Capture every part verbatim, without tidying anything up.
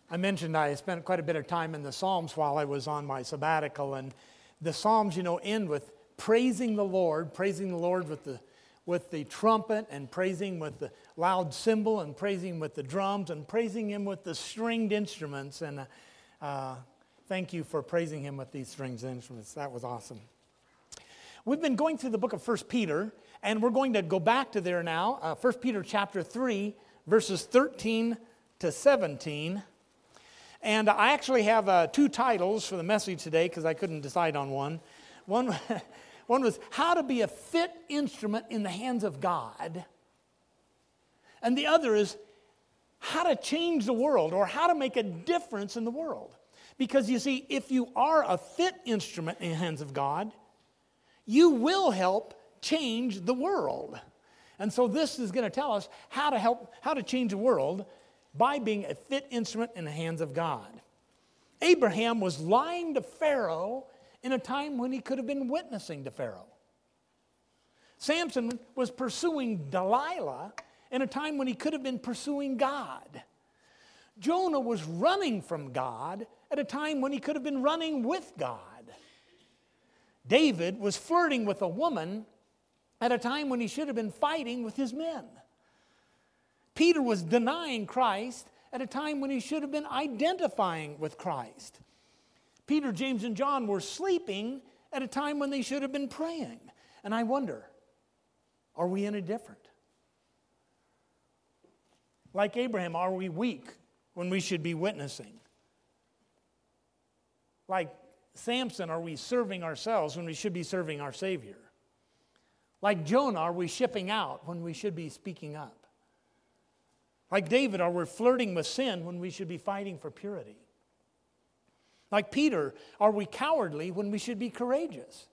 I mentioned I spent quite a bit of time in the Psalms while I was on my sabbatical, and the Psalms, you know, end with praising the Lord, praising the Lord with the with the trumpet, and praising with the loud cymbal, and praising with the drums, and praising Him with the stringed instruments. And uh, uh, thank you for praising Him with these stringed instruments. That was awesome. We've been going through the book of First Peter, and we're going to go back to there now. Uh, First Peter chapter three, verses thirteen to seventeen. And I actually have uh, two titles for the message today because I couldn't decide on one. One, one was How to Be a Fit Instrument in the Hands of God. And the other is How to Change the World, or How to Make a Difference in the World. Because you see, if you are a fit instrument in the hands of God, you will help change the world. And so this is going to tell us how to help, how to change the world by being a fit instrument in the hands of God. Abraham was lying to Pharaoh in a time when he could have been witnessing to Pharaoh. Samson was pursuing Delilah in a time when he could have been pursuing God. Jonah was running from God at a time when he could have been running with God. David was flirting with a woman at a time when he should have been fighting with his men. Peter was denying Christ at a time when he should have been identifying with Christ. Peter, James, and John were sleeping at a time when they should have been praying. And I wonder, are we any different? Like Abraham, are we weak when we should be witnessing? Like Samson, are we serving ourselves when we should be serving our Savior? Like Jonah, are we shipping out when we should be speaking up? Like David, are we flirting with sin when we should be fighting for purity? Like Peter, are we cowardly when we should be courageous?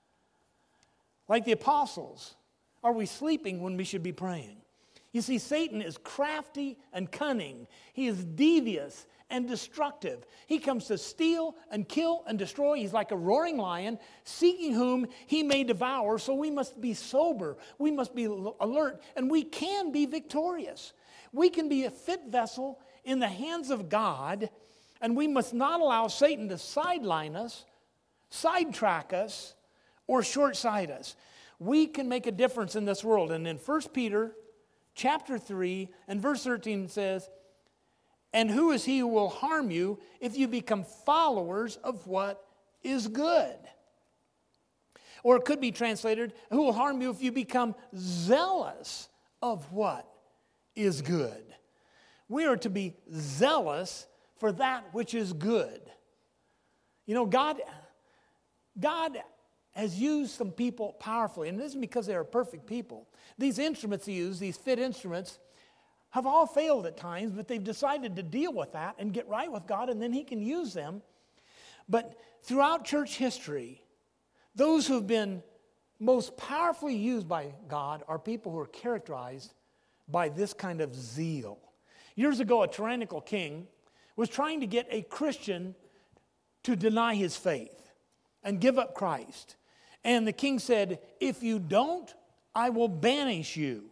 Like the apostles, are we sleeping when we should be praying? You see, Satan is crafty and cunning. He is devious and destructive. He comes to steal and kill and destroy. He's like a roaring lion, seeking whom he may devour. So we must be sober. We must be alert. And we can be victorious. We can be a fit vessel in the hands of God, and we must not allow Satan to sideline us, sidetrack us, or short-sight us. We can make a difference in this world. And in First Peter chapter three and verse thirteen says, "And who is he who will harm you if you become followers of what is good?" Or it could be translated, "Who will harm you if you become zealous of what is good?" We are to be zealous for that which is good. You know, God, God has used some people powerfully, and it isn't because they are perfect people. These instruments He used, these fit instruments, have all failed at times, but they've decided to deal with that and get right with God, and then He can use them. But throughout church history, those who have been most powerfully used by God are people who are characterized by this kind of zeal. Years ago, a tyrannical king was trying to get a Christian to deny his faith and give up Christ. And the king said, "If you don't, I will banish you."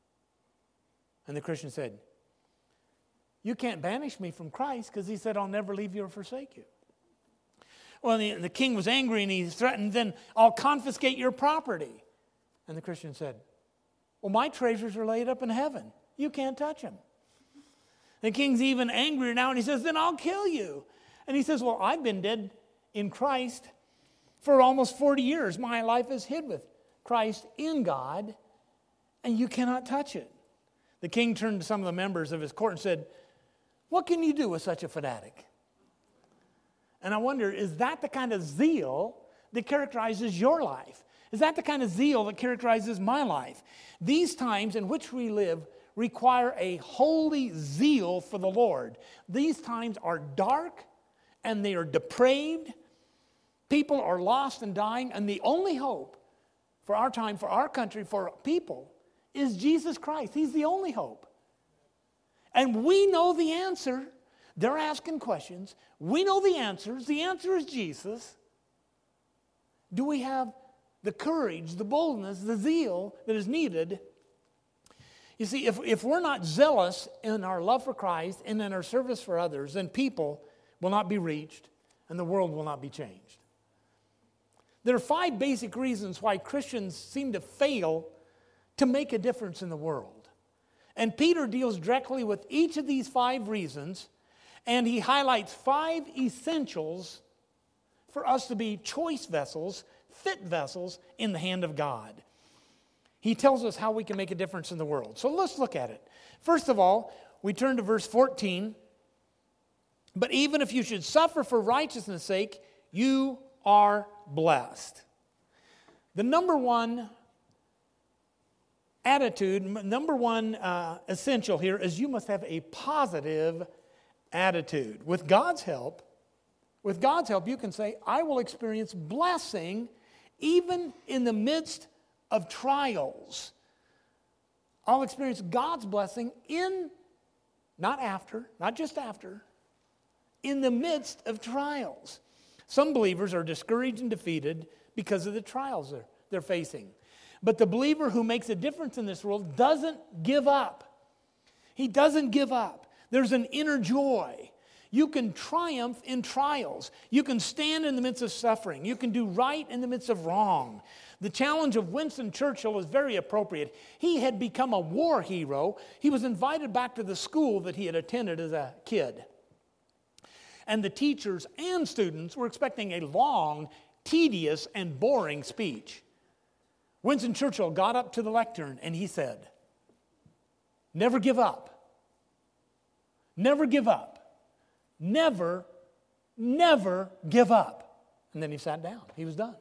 And the Christian said, "You can't banish me from Christ because He said, I'll never leave you or forsake you." Well, the, the king was angry and he threatened, "Then I'll confiscate your property." And the Christian said, "Well, my treasures are laid up in heaven. You can't touch them." The king's even angrier now, and he says, "Then I'll kill you." And he says, "Well, I've been dead in Christ for almost forty years. My life is hid with Christ in God, and you cannot touch it." The king turned to some of the members of his court and said, "What can you do with such a fanatic?" And I wonder, is that the kind of zeal that characterizes your life? Is that the kind of zeal that characterizes my life? These times in which we live require a holy zeal for the Lord. These times are dark and they are depraved. People are lost and dying, and the only hope for our time, for our country, for people is Jesus Christ. He's the only hope. And we know the answer. They're asking questions. We know the answers. The answer is Jesus. Do we have the courage, the boldness, the zeal that is needed? You see, if, if we're not zealous in our love for Christ and in our service for others, then people will not be reached and the world will not be changed. There are five basic reasons why Christians seem to fail to make a difference in the world. And Peter deals directly with each of these five reasons, and he highlights five essentials for us to be choice vessels, fit vessels in the hand of God. He tells us how we can make a difference in the world. So let's look at it. First of all, we turn to verse fourteen. But even if you should suffer for righteousness' sake, you are blessed. The number one attitude, number one uh, essential here is you must have a positive attitude. With God's help, with God's help, you can say, I will experience blessing even in the midst of trials. I'll experience God's blessing in, not after, not just after, in the midst of trials. Some believers are discouraged and defeated because of the trials they're, they're facing. But the believer who makes a difference in this world doesn't give up. He doesn't give up. There's an inner joy. You can triumph in trials. You can stand in the midst of suffering. You can do right in the midst of wrong. The challenge of Winston Churchill is very appropriate. He had become a war hero. He was invited back to the school that he had attended as a kid. And the teachers and students were expecting a long, tedious, and boring speech. Winston Churchill got up to the lectern and he said, never give up. Never give up. Never, never give up. And then he sat down. He was done.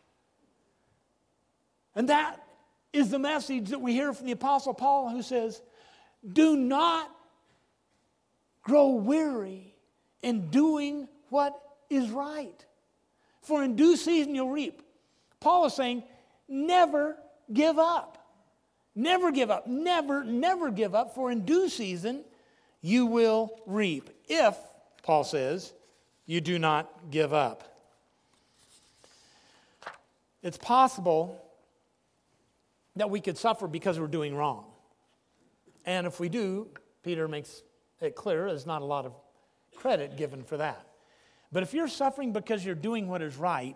And that is the message that we hear from the Apostle Paul, who says, do not grow weary in doing what is right, for in due season you'll reap. Paul is saying, never give up. Never give up. Never, never give up, for in due season you will reap. If, Paul says, you do not give up. It's possible that we could suffer because we're doing wrong. And if we do, Peter makes it clear there's not a lot of credit given for that. But if you're suffering because you're doing what is right,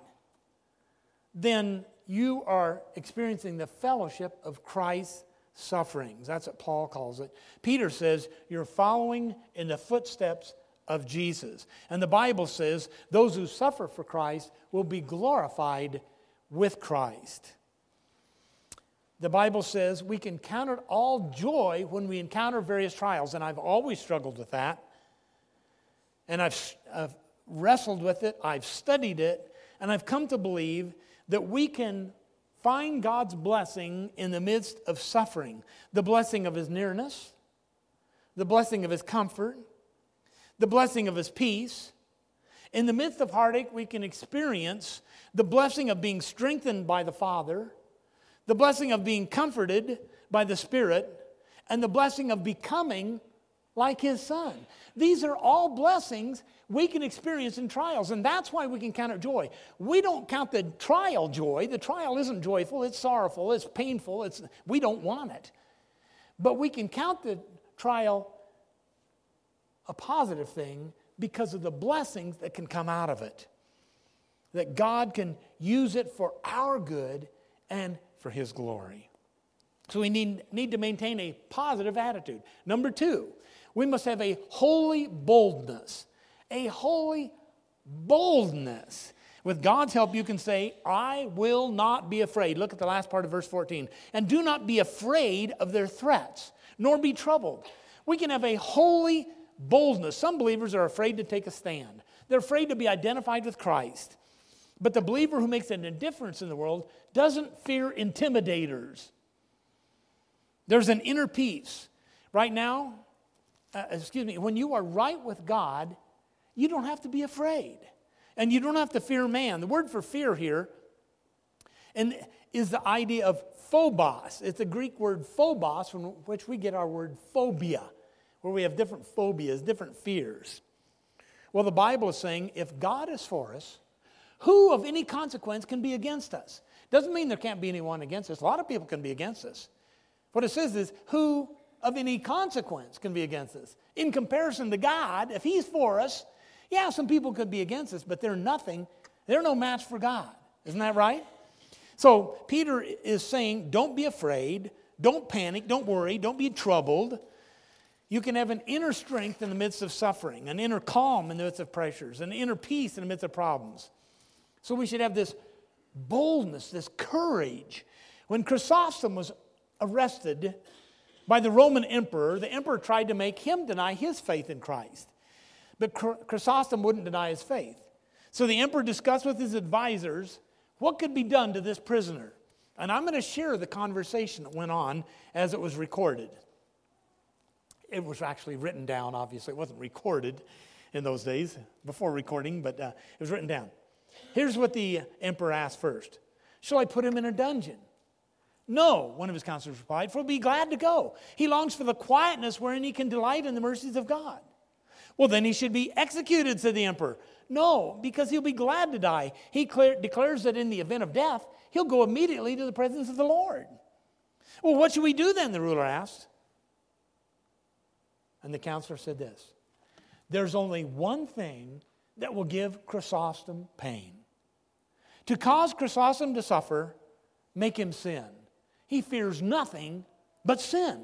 then you are experiencing the fellowship of Christ's sufferings. That's what Paul calls it. Peter says you're following in the footsteps of Jesus. And the Bible says those who suffer for Christ will be glorified with Christ. The Bible says we can count it all joy when we encounter various trials, and I've always struggled with that. And I've, I've wrestled with it, I've studied it, and I've come to believe that we can find God's blessing in the midst of suffering. The blessing of His nearness, the blessing of His comfort, the blessing of His peace. In the midst of heartache, we can experience the blessing of being strengthened by the Father, the blessing of being comforted by the Spirit, and the blessing of becoming like His Son. These are all blessings we can experience in trials, and that's why we can count it joy. We don't count the trial joy. The trial isn't joyful, it's sorrowful, it's painful, it's, we don't want it. But we can count the trial a positive thing because of the blessings that can come out of it. That God can use it for our good and for His glory. So we need, need to maintain a positive attitude. Number two, we must have a holy boldness. A holy boldness. With God's help, you can say, I will not be afraid. Look at the last part of verse fourteen. And do not be afraid of their threats, nor be troubled. We can have a holy boldness. Some believers are afraid to take a stand. They're afraid to be identified with Christ. But the believer who makes a difference in the world doesn't fear intimidators. There's an inner peace. Right now, uh, excuse me, when you are right with God, you don't have to be afraid. And you don't have to fear man. The word for fear here and is the idea of phobos. It's a Greek word phobos, from which we get our word phobia, where we have different phobias, different fears. Well, the Bible is saying, if God is for us, who of any consequence can be against us? Doesn't mean there can't be anyone against us. A lot of people can be against us. What it says is, who of any consequence can be against us? In comparison to God, if He's for us, yeah, some people could be against us, but they're nothing. They're no match for God. Isn't that right? So Peter is saying, don't be afraid, don't panic, don't worry, don't be troubled. You can have an inner strength in the midst of suffering, an inner calm in the midst of pressures, an inner peace in the midst of problems. So we should have this boldness, this courage. When Chrysostom was arrested by the Roman emperor, the emperor tried to make him deny his faith in Christ. But Chrysostom wouldn't deny his faith. So the emperor discussed with his advisors what could be done to this prisoner. And I'm going to share the conversation that went on as it was recorded. It was actually written down, obviously. It wasn't recorded in those days, before recording, but uh, it was written down. Here's what the emperor asked first. Shall I put him in a dungeon? No, one of his counselors replied, for he'll be glad to go. He longs for the quietness wherein he can delight in the mercies of God. Well, then he should be executed, said the emperor. No, because he'll be glad to die. He clear, declares that in the event of death, he'll go immediately to the presence of the Lord. Well, what should we do then, the ruler asked. And the counselor said this. There's only one thing that will give Chrysostom pain. To cause Chrysostom to suffer, make him sin. He fears nothing but sin.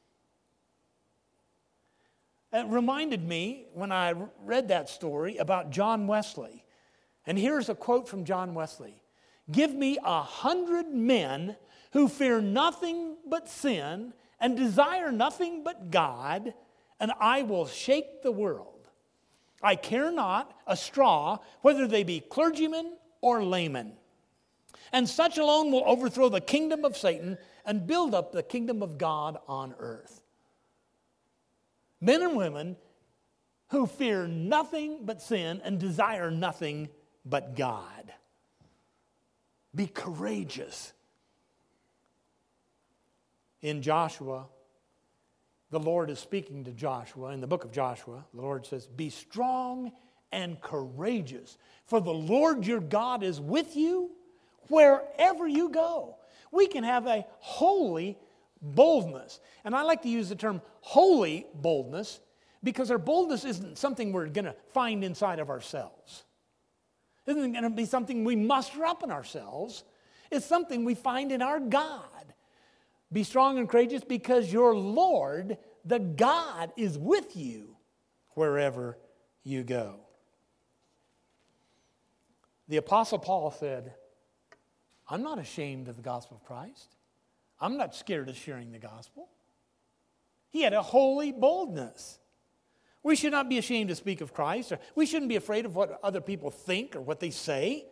It reminded me when I read that story about John Wesley. And here's a quote from John Wesley. Give me a hundred men who fear nothing but sin and desire nothing but God, and I will shake the world. I care not a straw whether they be clergymen or laymen. And such alone will overthrow the kingdom of Satan and build up the kingdom of God on earth. Men and women who fear nothing but sin and desire nothing but God. Be courageous. In Joshua, the Lord is speaking to Joshua. In the book of Joshua, the Lord says, be strong and courageous, for the Lord your God is with you wherever you go. We can have a holy boldness. And I like to use the term holy boldness because our boldness isn't something we're going to find inside of ourselves. It isn't going to be something we muster up in ourselves. It's something we find in our God. Be strong and courageous because your Lord, the God, is with you wherever you go. The Apostle Paul said, I'm not ashamed of the gospel of Christ. I'm not scared of sharing the gospel. He had a holy boldness. We should not be ashamed to speak of Christ. Or we shouldn't be afraid of what other people think or what they say.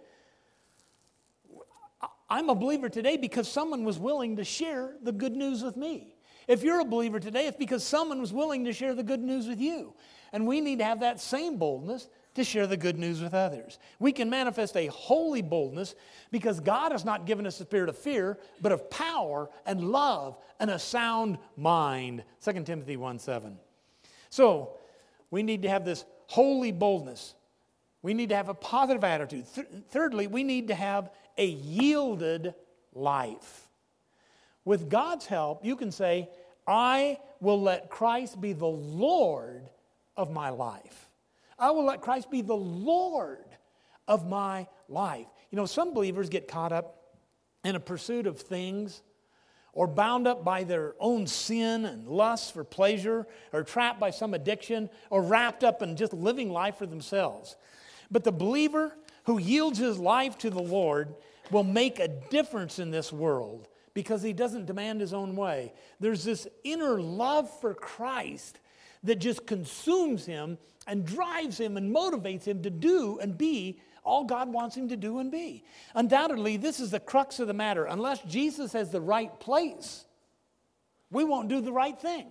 I'm a believer today because someone was willing to share the good news with me. If you're a believer today, it's because someone was willing to share the good news with you. And we need to have that same boldness to share the good news with others. We can manifest a holy boldness because God has not given us a spirit of fear, but of power and love and a sound mind. Second Timothy one seven. So, we need to have this holy boldness. We need to have a positive attitude. Th- thirdly, we need to have a yielded life. With God's help, you can say, I will let Christ be the Lord of my life. I will let Christ be the Lord of my life. You know, some believers get caught up in a pursuit of things or bound up by their own sin and lust for pleasure or trapped by some addiction or wrapped up in just living life for themselves. But the believer who yields his life to the Lord will make a difference in this world because he doesn't demand his own way. There's this inner love for Christ that just consumes him and drives him and motivates him to do and be all God wants him to do and be. Undoubtedly, this is the crux of the matter. Unless Jesus has the right place, we won't do the right thing.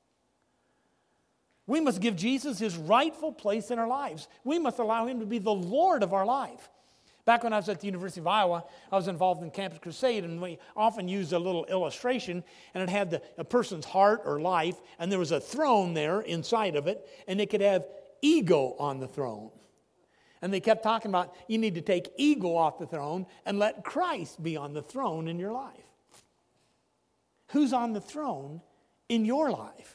We must give Jesus his rightful place in our lives. We must allow him to be the Lord of our life. Back when I was at the University of Iowa, I was involved in Campus Crusade, and we often used a little illustration, and it had the, a person's heart or life, and there was a throne there inside of it, and it could have ego on the throne. And they kept talking about you need to take ego off the throne and let Christ be on the throne in your life. who's on the throne in your life.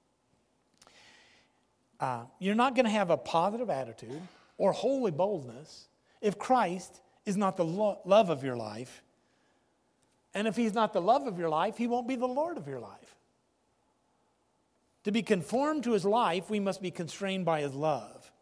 Uh, you're not going to have a positive attitude or holy boldness if Christ is not the lo- love of your life. And if he's not the love of your life, he won't be the Lord of your life. To be conformed to his life, we must be constrained by his love.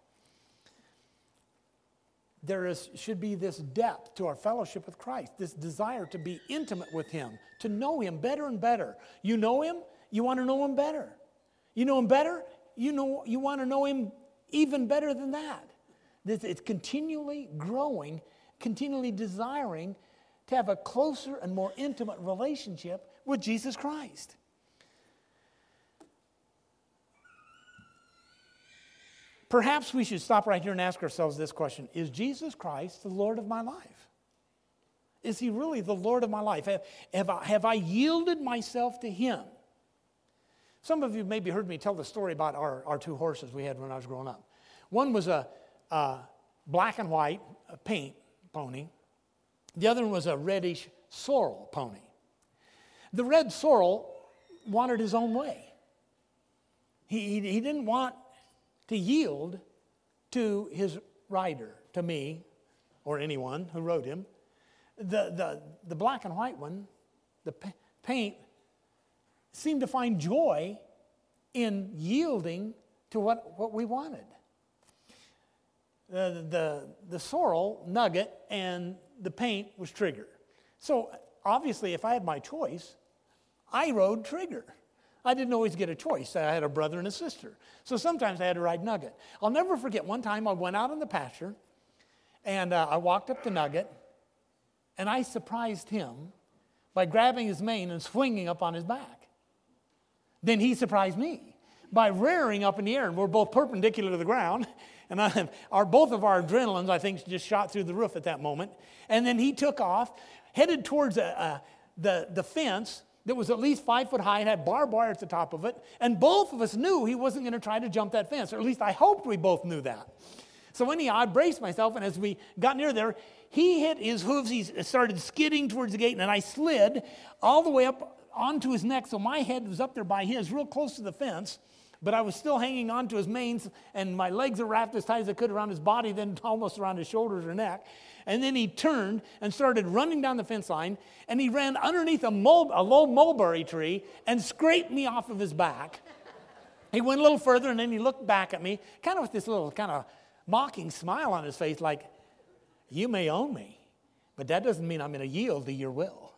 There is, should be this depth to our fellowship with Christ, this desire to be intimate with him, to know him better and better. You know him, you want to know him better. You know him better, you know you want to know him even better than that. It's continually growing, continually desiring to have a closer and more intimate relationship with Jesus Christ. Perhaps we should stop right here and ask ourselves this question: is Jesus Christ the Lord of my life? Is he really the Lord of my life? Have, have, I, have I yielded myself to him? Some of you maybe heard me tell the story about our, our two horses we had when I was growing up. One was a, a black and white a paint pony. The other one was a reddish sorrel pony. The red sorrel wanted his own way. He, he, he didn't want to yield to his rider, to me, or anyone who rode him. The, the, the black and white one, the paint, seemed to find joy in yielding to what, what we wanted. The, the, the sorrel, Nugget, and the paint was Trigger. So obviously, if I had my choice, I rode Trigger. I didn't always get a choice. I had a brother and a sister. So sometimes I had to ride Nugget. I'll never forget one time I went out in the pasture, and uh, I walked up to Nugget, and I surprised him by grabbing his mane and swinging up on his back. Then he surprised me by rearing up in the air, and we're both perpendicular to the ground. And I, our, both of our adrenalines, I think, just shot through the roof at that moment. And then he took off, headed towards a, a, the, the fence that was at least five foot high and had barbed wire at the top of it. And both of us knew he wasn't going to try to jump that fence, or at least I hoped we both knew that. So anyhow, I braced myself, and as we got near there, he hit his hooves, he started skidding towards the gate, and I slid all the way up onto his neck, so my head was up there by his, real close to the fence. But I was still hanging on to his manes, and my legs were wrapped as tight as I could around his body, then almost around his shoulders or neck. And then he turned and started running down the fence line, and he ran underneath a, mul- a low mulberry tree and scraped me off of his back. He went a little further, and then he looked back at me, kind of with this little kind of mocking smile on his face, like, you may own me, but that doesn't mean I'm going to yield to your will.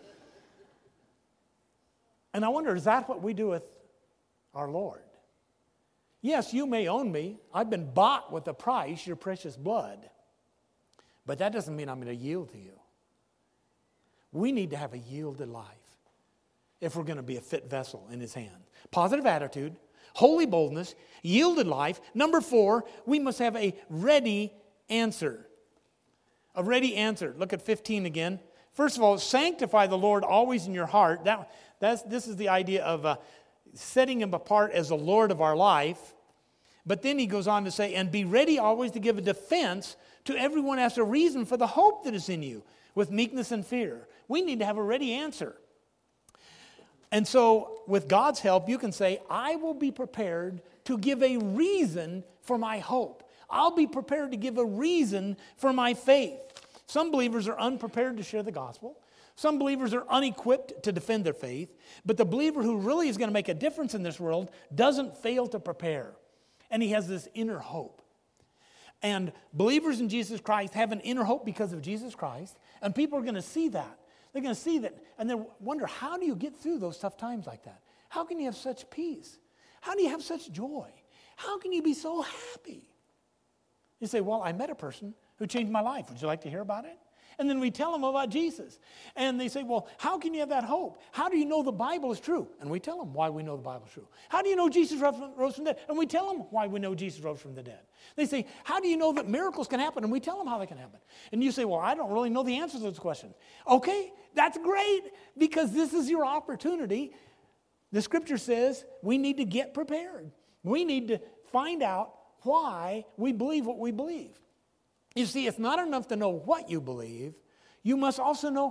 And I wonder, is that what we do with our Lord? Yes, you may own me. I've been bought with a price, your precious blood. But that doesn't mean I'm going to yield to you. We need to have a yielded life if we're going to be a fit vessel in his hand. Positive attitude, holy boldness, yielded life. Number four, we must have a ready answer. A ready answer. Look at fifteen again. First of all, sanctify the Lord always in your heart. That, that's, this is the idea of uh, setting him apart as the Lord of our life. But then he goes on to say, and be ready always to give a defense to everyone as a reason for the hope that is in you, with meekness and fear. We need to have a ready answer. And so, with God's help, you can say, I will be prepared to give a reason for my hope. I'll be prepared to give a reason for my faith. Some believers are unprepared to share the gospel. Some believers are unequipped to defend their faith. But the believer who really is going to make a difference in this world doesn't fail to prepare. And he has this inner hope. And believers in Jesus Christ have an inner hope because of Jesus Christ. And people are going to see that. They're going to see that. And they wonder, how do you get through those tough times like that? How can you have such peace? How do you have such joy? How can you be so happy? You say, well, I met a person who changed my life. Would you like to hear about it? And then we tell them about Jesus. And they say, well, how can you have that hope? How do you know the Bible is true? And we tell them why we know the Bible is true. How do you know Jesus rose from the dead? And we tell them why we know Jesus rose from the dead. They say, how do you know that miracles can happen? And we tell them how they can happen. And you say, well, I don't really know the answers to those questions. Okay, that's great, because this is your opportunity. The scripture says we need to get prepared. We need to find out why we believe what we believe. You see, it's not enough to know what you believe. You must also know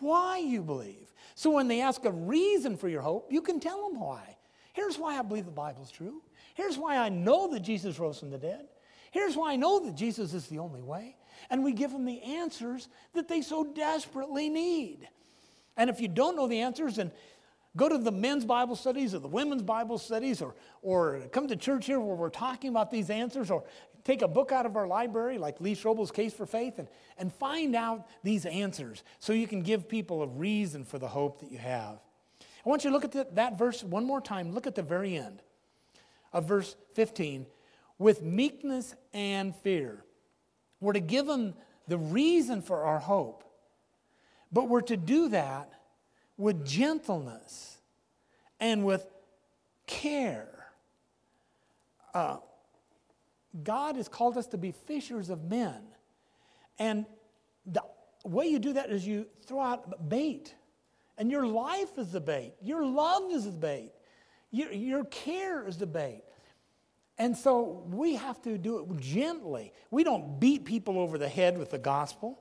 why you believe. So when they ask a reason for your hope, you can tell them why. Here's why I believe the Bible's true. Here's why I know that Jesus rose from the dead. Here's why I know that Jesus is the only way. And we give them the answers that they so desperately need. And if you don't know the answers, then go to the men's Bible studies or the women's Bible studies, or, or come to church here where we're talking about these answers, or take a book out of our library like Lee Strobel's Case for Faith, and, and find out these answers so you can give people a reason for the hope that you have. I want you to look at the, that verse one more time. Look at the very end of verse fifteen. With meekness and fear. We're to give them the reason for our hope, but we're to do that with gentleness and with care. Uh, God has called us to be fishers of men. And the way you do that is you throw out bait. And your life is the bait. Your love is the bait. Your, your care is the bait. And so we have to do it gently. We don't beat people over the head with the gospel.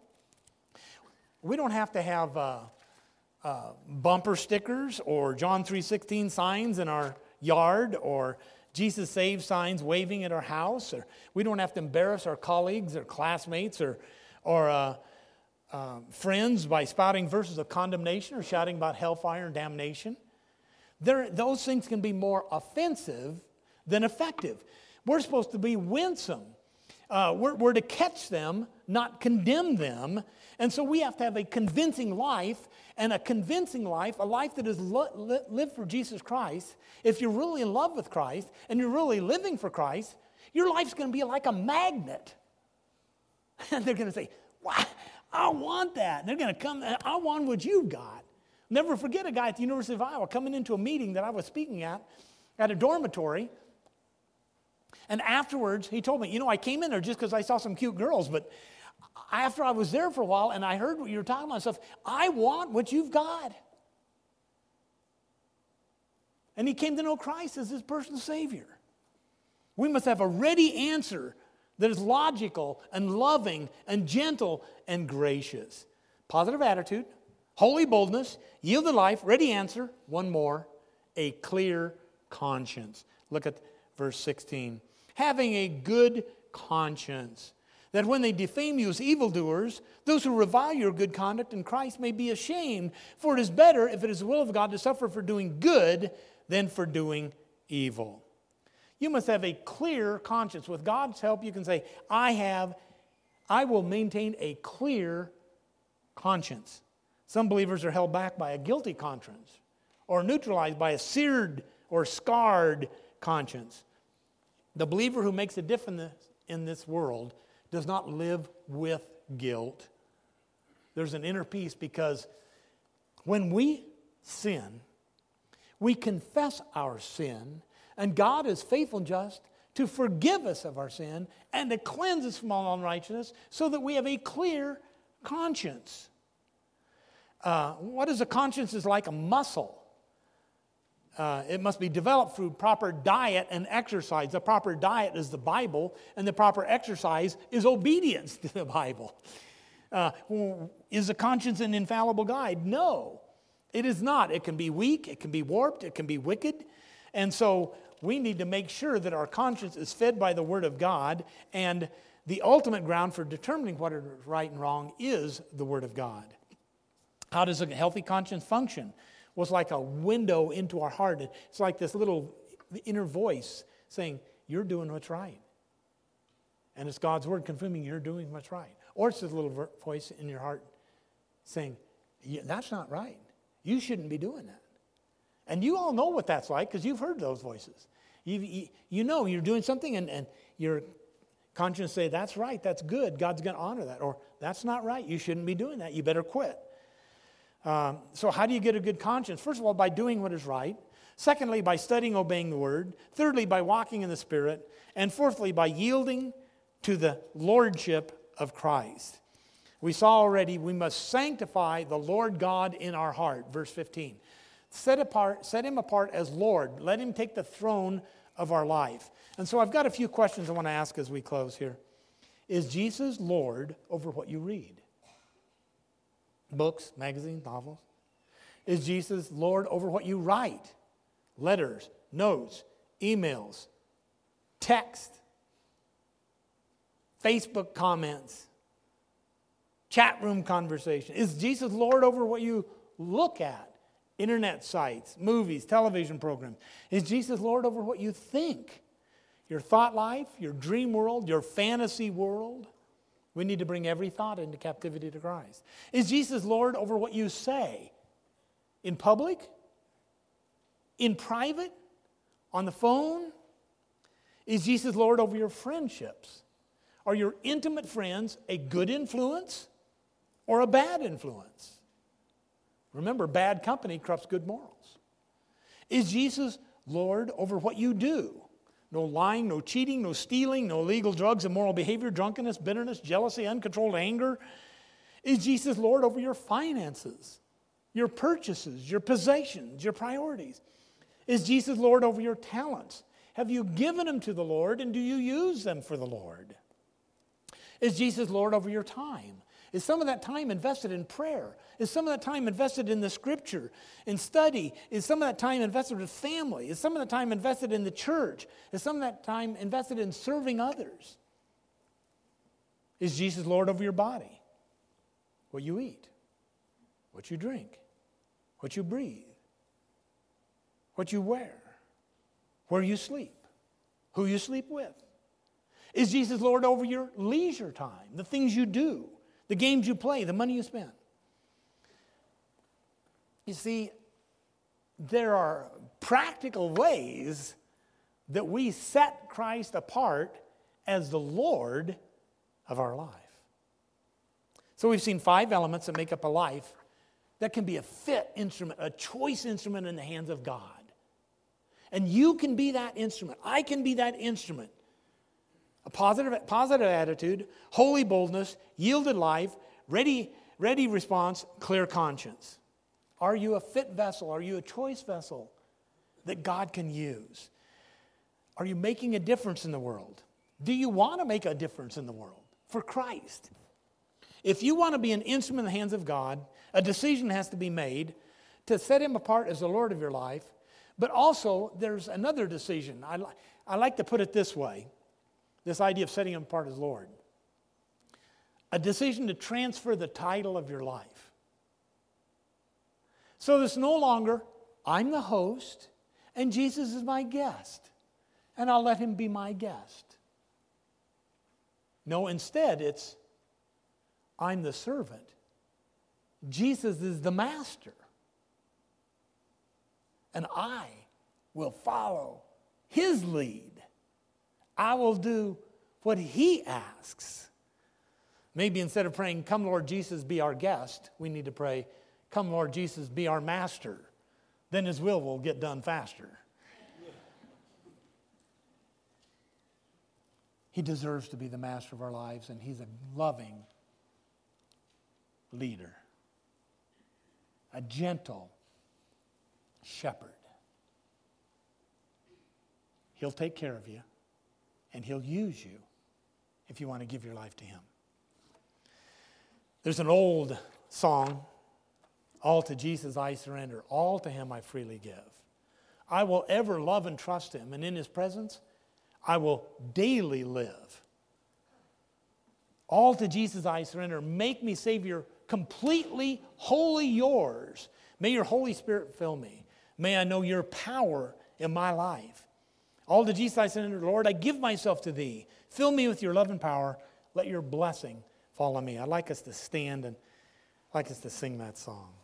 We don't have to have uh, uh, bumper stickers or John three sixteen signs in our yard, or Jesus saves signs waving at our house. Or we don't have to embarrass our colleagues or classmates or, or uh, uh, friends by spouting verses of condemnation or shouting about hellfire and damnation. There, those things can be more offensive than effective. We're supposed to be winsome. Uh, we're, we're to catch them, not condemn them. And so we have to have a convincing life, and a convincing life, a life that is lo- li- lived for Jesus Christ. If you're really in love with Christ and you're really living for Christ, your life's going to be like a magnet. And they're going to say, wow, I want that. And they're going to come, I want what you've got. Never forget a guy at the University of Iowa coming into a meeting that I was speaking at, at a dormitory. And afterwards, he told me, you know, I came in there just because I saw some cute girls, but after I was there for a while and I heard what you were talking about stuff, I want what you've got. And he came to know Christ as his personal Savior. We must have a ready answer that is logical and loving and gentle and gracious. Positive attitude, holy boldness, yielded life, ready answer. One more, a clear conscience. Look at verse sixteen. Having a good conscience, that when they defame you as evildoers, those who revile your good conduct in Christ may be ashamed. For it is better, if it is the will of God, to suffer for doing good than for doing evil. You must have a clear conscience. With God's help, you can say, I have, I will maintain a clear conscience. Some believers are held back by a guilty conscience, or neutralized by a seared or scarred conscience. The believer who makes a difference in this world does not live with guilt. There's an inner peace, because when we sin, we confess our sin, and God is faithful and just to forgive us of our sin and to cleanse us from all unrighteousness, so that we have a clear conscience. Uh, what is a conscience? Is like a muscle. Uh, it must be developed through proper diet and exercise. The proper diet is the Bible, and the proper exercise is obedience to the Bible. Uh, is a conscience an infallible guide? No, it is not. It can be weak, it can be warped, it can be wicked. And so we need to make sure that our conscience is fed by the Word of God, and the ultimate ground for determining what is right and wrong is the Word of God. How does a healthy conscience function? Well, it's like a window into our heart. It's like this little inner voice saying, you're doing what's right. And it's God's Word confirming you're doing what's right. Or it's this little voice in your heart saying, that's not right. You shouldn't be doing that. And you all know what that's like, because you've heard those voices. You, you, you know you're doing something, and, and your conscience say, that's right, that's good, God's going to honor that. Or that's not right, you shouldn't be doing that, you better quit. Um, so how do you get a good conscience? First of all, by doing what is right. Secondly, by studying, obeying the Word. Thirdly, by walking in the Spirit. And fourthly, by yielding to the lordship of Christ. We saw already we must sanctify the Lord God in our heart. Verse fifteen. Set apart, set Him apart as Lord. Let Him take the throne of our life. And so I've got a few questions I want to ask as we close here. Is Jesus Lord over what you read? Books, magazines, novels? Is Jesus Lord over what you write? Letters, notes, emails, text, Facebook comments, chat room conversation. Is Jesus Lord over what you look at? Internet sites, movies, television programs. Is Jesus Lord over what you think? Your thought life, your dream world, your fantasy world? We need to bring every thought into captivity to Christ. Is Jesus Lord over what you say? In public? In private? On the phone? Is Jesus Lord over your friendships? Are your intimate friends a good influence or a bad influence? Remember, bad company corrupts good morals. Is Jesus Lord over what you do? No lying, no cheating, no stealing, no illegal drugs, immoral behavior, drunkenness, bitterness, jealousy, uncontrolled anger. Is Jesus Lord over your finances, your purchases, your possessions, your priorities? Is Jesus Lord over your talents? Have you given them to the Lord, and do you use them for the Lord? Is Jesus Lord over your time? Is some of that time invested in prayer? Is some of that time invested in the Scripture, in study? Is some of that time invested in family? Is some of that time invested in the church? Is some of that time invested in serving others? Is Jesus Lord over your body? What you eat, what you drink, what you breathe, what you wear, where you sleep, who you sleep with? Is Jesus Lord over your leisure time, the things you do, the games you play, the money you spend? You see, there are practical ways that we set Christ apart as the Lord of our life. So we've seen five elements that make up a life that can be a fit instrument, a choice instrument in the hands of God. And you can be that instrument. I can be that instrument. A positive, positive attitude, holy boldness, yielded life, ready, ready response, clear conscience. Are you a fit vessel? Are you a choice vessel that God can use? Are you making a difference in the world? Do you want to make a difference in the world for Christ? If you want to be an instrument in the hands of God, a decision has to be made to set Him apart as the Lord of your life. But also, there's another decision. I, li- I like to put it this way, this idea of setting Him apart as Lord. A decision to transfer the title of your life. So it's no longer, I'm the host, and Jesus is my guest, and I'll let Him be my guest. No, instead, it's, I'm the servant. Jesus is the master. And I will follow His lead. I will do what He asks. Maybe instead of praying, come Lord Jesus, be our guest, we need to pray, come Lord Jesus, be our master. Then His will will get done faster. He deserves to be the master of our lives, and He's a loving leader, a gentle shepherd. He'll take care of you, and He'll use you if you want to give your life to Him. There's an old song, all to Jesus I surrender, all to Him I freely give. I will ever love and trust Him, and in His presence I will daily live. All to Jesus I surrender. Make me, Savior, completely wholly yours. May your Holy Spirit fill me. May I know your power in my life. All to Jesus I surrender. Lord, I give myself to Thee. Fill me with your love and power. Let your blessing fall on me. I'd like us to stand and I'd like us to sing that song.